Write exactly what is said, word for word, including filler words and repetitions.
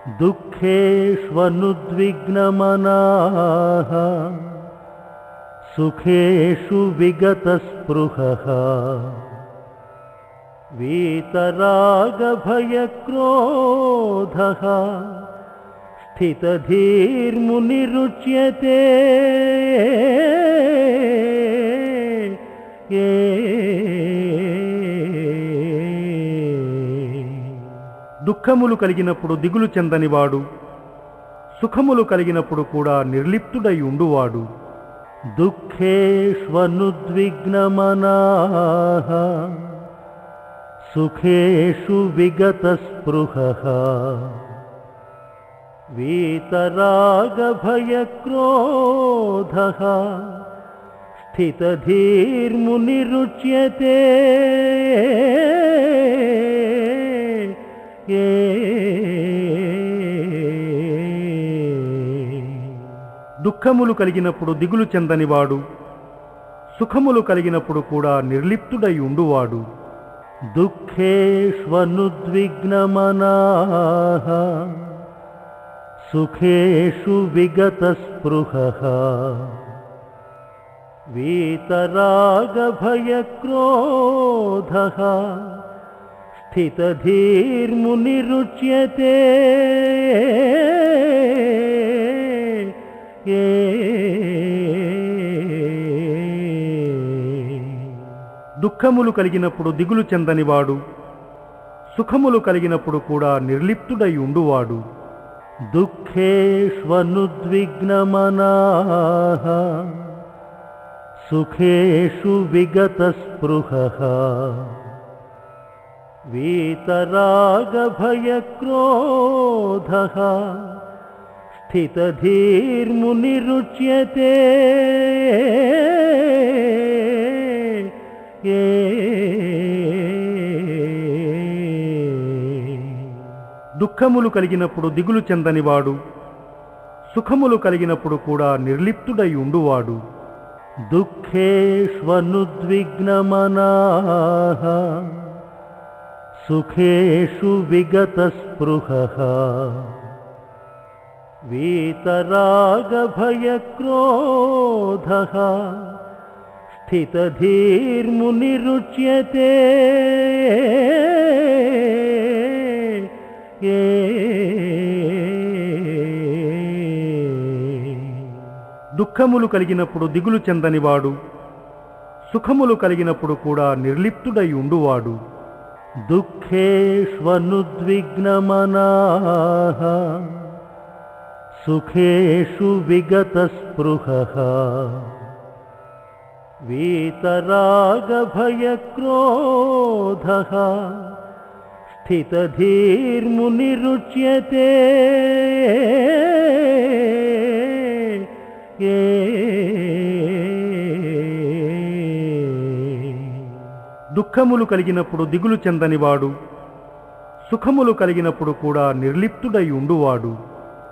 दुःखेष्वनुद्विग्नमनाः सुखेषु विगतस्पृहः वीतरागभयक्रोधः स्थितधीर्मुनिरुच्यते। దుఃఖములు కలిగినప్పుడు దిగులు చెందనివాడు, సుఖములు కలిగినప్పుడు కూడా నిర్లిప్తుడై ఉండువాడు. దుఃఖేష్వనుద్విగ్నమనాః సుఖేషు విగతస్పృహः వీతరాగభయక్రోధः స్థితధీర్మునిరుచ్యతే. దుఃఖములు కలిగినప్పుడు దిగులు చెందనివాడు, సుఖములు కలిగినప్పుడు కూడా నిర్లిప్తుడై ఉండువాడు. దుఃఖేష్వనుద్విగ్నమనాః సుఖేషు విగతస్పృహः వీతరాగభయక్రోధः స్థితధీర్మునిరుచ్యతే. దుఃఖములు కలిగినప్పుడు దిగులు చెందనివాడు, సుఖములు కలిగినప్పుడు కూడా నిర్లిప్తుడై ఉండువాడు. దుఃఖేష్వనుద్విగ్నమనాః సుఖేషు విగతస్పృహः వీతరాగభయక్రోధः స్థితధీర్మునిరుచ్యతే. దుఃఖములు కలిగినప్పుడు దిగులు చెందనివాడు, సుఖములు కలిగినప్పుడు కూడా నిర్లిప్తుడై ఉండువాడు. దుఃఖేష్వనుద్విగ్నమనాః సుఖేషు విగతస్పృహः వీతరాగభయక్రోధः స్థితధీర్మునిరుచ్యతే. దుఃఖములు కలిగినప్పుడు దిగులు చెందనివాడు, సుఖములు కలిగినప్పుడు కూడా నిర్లిప్తుడై ఉండువాడు. దుఃఖేష్వనుద్విగ్నమనాః సుఖేషు విగతస్పృహः వీతరాగభయక్రోధः స్థితధీర్మునిరుచ్యతే. దుఃఖములు కలిగినప్పుడు దిగులు చెందనివాడు, సుఖములు కలిగినప్పుడు కూడా నిర్లిప్తుడై ఉండువాడు.